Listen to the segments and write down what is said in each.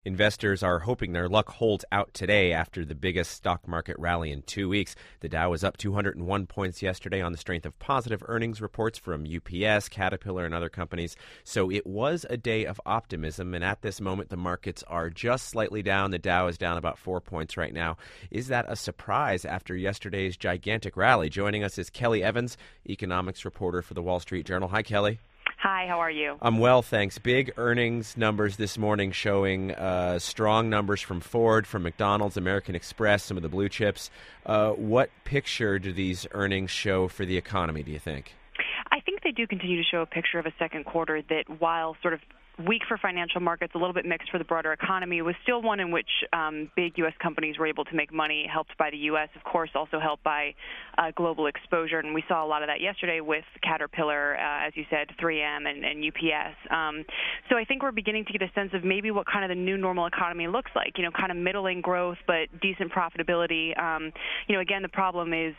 Investors are hoping their luck holds out today after the biggest stock market rally in 2 weeks. The Dow was up 201 points yesterday on the strength of positive earnings reports from UPS, Caterpillar, and other companies. So it was a day of optimism, and at this moment the markets are just slightly down. The Dow is down about 4 points right now. Is that a surprise after yesterday's gigantic rally? Joining us is Kelly Evans, economics reporter for the Wall Street Journal. Hi, Kelly. Hi, how are you? I'm well, thanks. Big earnings numbers this morning showing strong numbers from Ford, from McDonald's, American Express, some of the blue chips. What picture do these earnings show for the economy, do you think? I think they do continue to show a picture of a second quarter that, while sort of weak for financial markets, a little bit mixed for the broader economy, was still one in which big U.S. companies were able to make money, helped by the U.S., of course, also helped by global exposure. And we saw a lot of that yesterday with Caterpillar, as you said, 3M and UPS. So I think we're beginning to get a sense of maybe what kind of the new normal economy looks like, kind of middling growth, but decent profitability. Again, the problem is,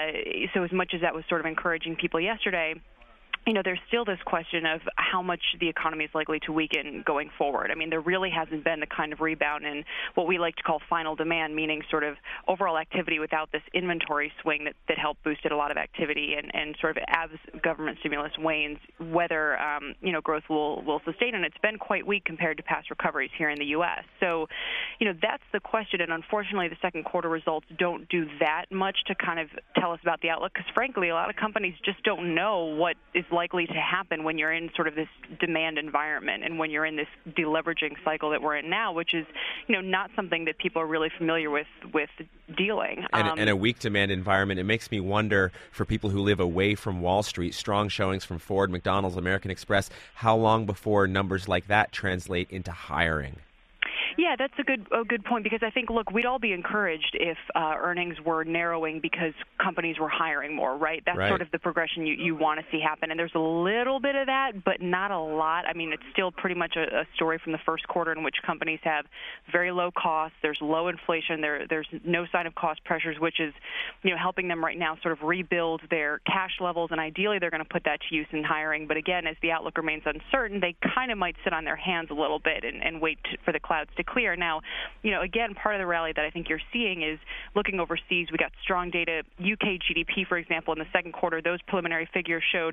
so as much as that was sort of encouraging people yesterday, there's still this question of how much the economy is likely to weaken going forward. I mean, there really hasn't been the kind of rebound in what we like to call final demand, meaning sort of overall activity without this inventory swing that helped boosted a lot of activity, and sort of as government stimulus wanes, whether, growth will sustain. And it's been quite weak compared to past recoveries here in the U.S. So, that's the question. And unfortunately, the second quarter results don't do that much to kind of tell us about the outlook, because frankly, a lot of companies just don't know what is likely to happen when you're in sort of this demand environment and when you're in this deleveraging cycle that we're in now, which is, not something that people are really familiar with dealing. And a weak demand environment, it makes me wonder, for people who live away from Wall Street, strong showings from Ford, McDonald's, American Express, how long before numbers like that translate into hiring? Yeah, that's a good point, because I think, look, we'd all be encouraged if earnings were narrowing because companies were hiring more, right? That's sort of the progression you want to see happen. And there's a little bit of that, but not a lot. I mean, it's still pretty much a story from the first quarter in which companies have very low costs. There's low inflation. There's no sign of cost pressures, which is, helping them right now sort of rebuild their cash levels. And ideally, they're going to put that to use in hiring. But again, as the outlook remains uncertain, they kind of might sit on their hands a little bit and wait for the clouds to clear. Now, again, part of the rally that I think you're seeing is looking overseas. We got strong data. UK GDP, for example, in the second quarter, those preliminary figures showed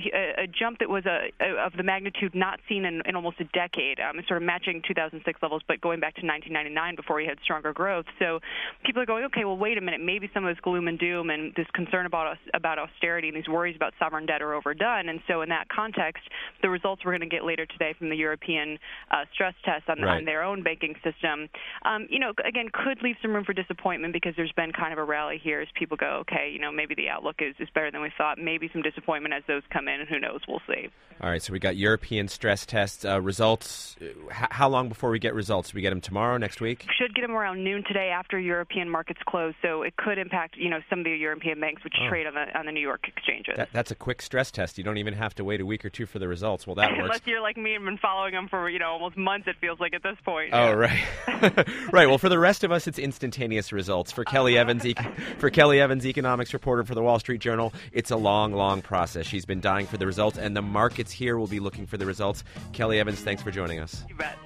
a jump that was of the magnitude not seen in almost a decade. Sort of matching 2006 levels, but going back to 1999 before we had stronger growth. So people are going, okay, well, wait a minute. Maybe some of this gloom and doom and this concern about austerity and these worries about sovereign debt are overdone. And so in that context, the results we're going to get later today from the European stress test on their own banking system, again, could leave some room for disappointment, because there's been kind of a rally here as people go, okay, maybe the outlook is better than we thought. Maybe some disappointment as those come in. Who knows? We'll see. All right, so we got European stress tests results. How long before we get results? Do we get them tomorrow, next week? Should get them around noon today after European markets close. So it could impact, some of the European banks which trade on the New York exchanges. That's a quick stress test. You don't even have to wait a week or two for the results. Well, that works. Unless you're like me and been following them for almost months, it feels like at this point. Oh, right. Right. Well, for the rest of us, it's instantaneous results. For Kelly Evans, economics reporter for the Wall Street Journal, it's a long, long process. She's been dying for the results, and the markets here will be looking for the results. Kelly Evans, thanks for joining us. You bet.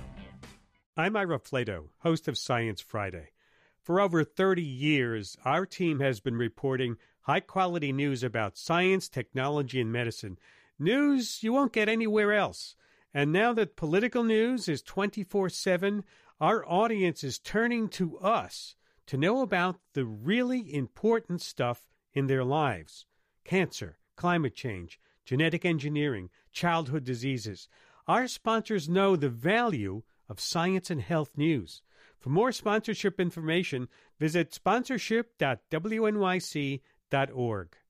I'm Ira Flato, host of Science Friday. For over 30 years, our team has been reporting high-quality news about science, technology, and medicine. News you won't get anywhere else. And now that political news is 24/7, our audience is turning to us to know about the really important stuff in their lives. Cancer, climate change, genetic engineering, childhood diseases. Our sponsors know the value of science and health news. For more sponsorship information, visit sponsorship.wnyc.org.